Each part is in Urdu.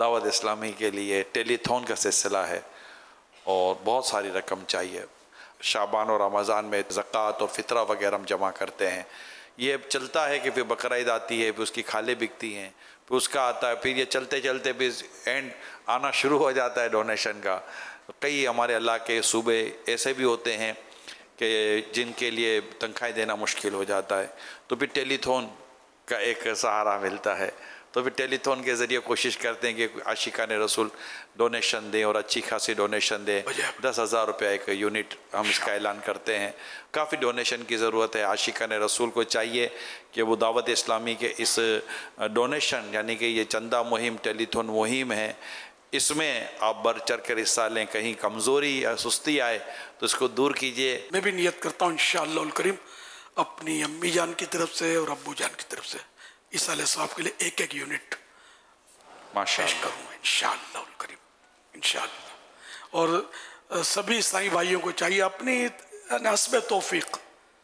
دعوت اسلامی کے لیے ٹیلی تھون کا سلسلہ ہے اور بہت ساری رقم چاہیے. شعبان اور رمضان میں زکوٰۃ اور فطرہ وغیرہ ہم جمع کرتے ہیں. یہ چلتا ہے کہ پھر بقرعید آتی ہے، پھر اس کی کھالیں بکتی ہیں، پھر اس کا آتا ہے، پھر یہ چلتے چلتے پھر اینڈ آنا شروع ہو جاتا ہے ڈونیشن کا. کئی ہمارے اللہ کے صوبے ایسے بھی ہوتے ہیں کہ جن کے لیے تنخواہیں دینا مشکل ہو جاتا ہے، تو پھر ٹیلی تھون کا ایک سہارا ملتا ہے. تو پھر ٹیلی تھون کے ذریعے کوشش کرتے ہیں کہ عاشقان رسول ڈونیشن دیں اور اچھی خاصی ڈونیشن دیں. 10,000 روپیہ ایک یونٹ ہم اس کا اعلان کرتے ہیں. کافی ڈونیشن کی ضرورت ہے. عاشقان رسول کو چاہیے کہ وہ دعوت اسلامی کے اس ڈونیشن یعنی کہ یہ چندہ مہم ٹیلی تھون مہم ہے، اس میں آپ بڑھ چڑھ کر حصہ لیں. کہیں کمزوری یا سستی آئے تو اس کو دور کیجیے. میں بھی نیت کرتا ہوں انشاءاللہ الکریم اپنی امی جان کی طرف سے اور ابو جان کی طرف سے اس علیہ صاحب کے لیے ایک ایک یونٹ پیش کروں گا انشاءاللہ الکریم انشاءاللہ. اور سبھی عیسائی بھائیوں کو چاہیے اپنی حسب توفیق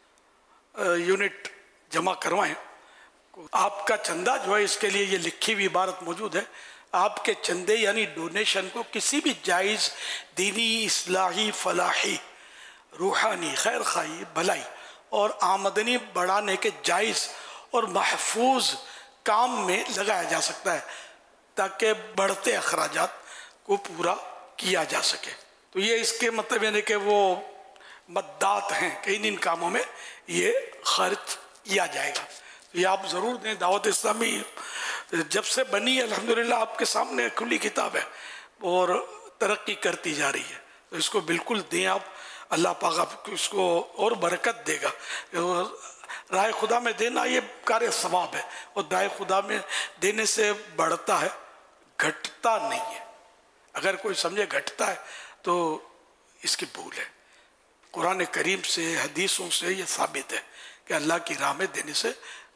یونٹ جمع کروائیں. آپ کا چندہ جو ہے اس کے لیے یہ لکھی ہوئی عبارت موجود ہے، آپ کے چندے یعنی ڈونیشن کو کسی بھی جائز دینی، اصلاحی، فلاحی، روحانی، خیر خواہی، بھلائی اور آمدنی بڑھانے کے جائز اور محفوظ کام میں لگایا جا سکتا ہے تاکہ بڑھتے اخراجات کو پورا کیا جا سکے. تو یہ اس کے مطلب یعنی کہ وہ مدات ہیں کہ ان کاموں میں یہ خرچ کیا جائے گا. یہ آپ ضرور دیں. دعوت اسلامی جب سے بنی الحمدللہ آپ کے سامنے کھلی کتاب ہے اور ترقی کرتی جا رہی ہے، تو اس کو بالکل دیں آپ. اللہ پاک آپ کو اس کو اور برکت دے گا. راہ خدا میں دینا یہ کار ثواب ہے، اور راہ خدا میں دینے سے بڑھتا ہے، گھٹتا نہیں ہے. اگر کوئی سمجھے گھٹتا ہے تو اس کی بھول ہے. قرآن کریم سے، حدیثوں سے یہ ثابت ہے کہ اللہ کی راہ میں دینے سے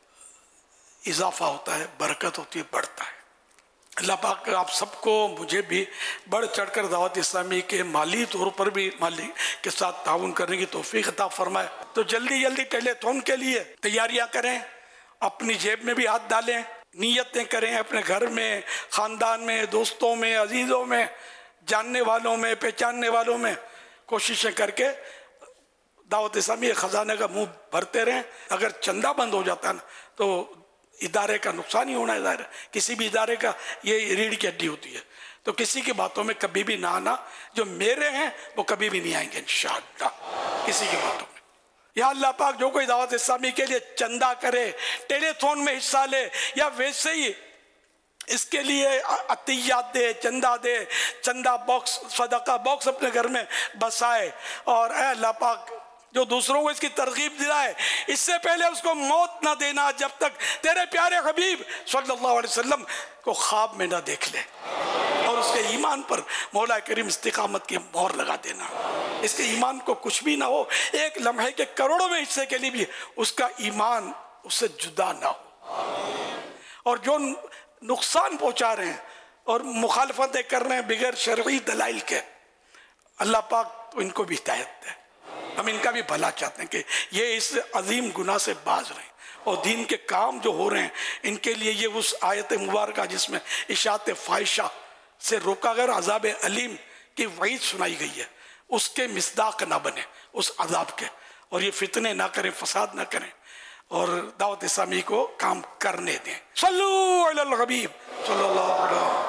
اضافہ ہوتا ہے، برکت ہوتی ہے، بڑھتا ہے. اللہ پاک آپ سب کو، مجھے بھی بڑھ چڑھ کر دعوت اسلامی کے مالی طور پر بھی مالی کے ساتھ تعاون کرنے کی توفیق عطا فرمائے. تو جلدی جلدی ٹیلی تھون کے لیے تیاریاں کریں، اپنی جیب میں بھی ہاتھ ڈالیں، نیتیں کریں، اپنے گھر میں، خاندان میں، دوستوں میں، عزیزوں میں، جاننے والوں میں، پہچاننے والوں میں کوششیں کر کے دعوت اسلامی خزانے کا منہ بھرتے رہیں. اگر چندہ بند ہو جاتا ہے نا تو ادارے کا نقصان ہی ہونا ہے. ظاہر ہے کسی بھی ادارے کا یہ ریڑھ کی ہڈی ہوتی ہے. تو کسی کی باتوں میں کبھی بھی نہ آنا. جو میرے ہیں وہ کبھی بھی نہیں آئیں گے انشاءاللہ کسی کی باتوں میں. یا اللہ پاک جو کوئی دعوت اسلامی کے لیے چندہ کرے، ٹیلی تھون میں حصہ لے، یا ویسے ہی اس کے لیے عطیات دے، چندہ دے، چندہ باکس، صدقہ باکس اپنے گھر میں بسائے، اور اے اللہ پاک جو دوسروں کو اس کی ترغیب دلائے، اس سے پہلے اس کو موت نہ دینا جب تک تیرے پیارے حبیب صلی اللہ علیہ وسلم کو خواب میں نہ دیکھ لے، اور اس کے ایمان پر مولا کریم استقامت کی مہر لگا دینا. اس کے ایمان کو کچھ بھی نہ ہو، ایک لمحے کے کروڑوں میں حصے کے لیے بھی اس کا ایمان اس سے جدا نہ ہو. اور جو نقصان پہنچا رہے ہیں اور مخالفتیں کر رہے ہیں بغیر شرعی دلائل کے، اللہ پاک ان کو بھی ہدایت دے. ہم ان کا بھی بھلا چاہتے ہیں کہ یہ اس عظیم گناہ سے باز رہیں، اور دین کے کام جو ہو رہے ہیں ان کے لیے یہ اس آیت مبارکہ جس میں اشاعت فاحشہ سے روکا گیا، عذاب علیم کی وعید سنائی گئی ہے، اس کے مصداق نہ بنے اس عذاب کے، اور یہ فتنے نہ کریں، فساد نہ کریں، اور دعوت اسلامی کو کام کرنے دیں. صلو علی الحبیب صلی اللہ علیہ وسلم.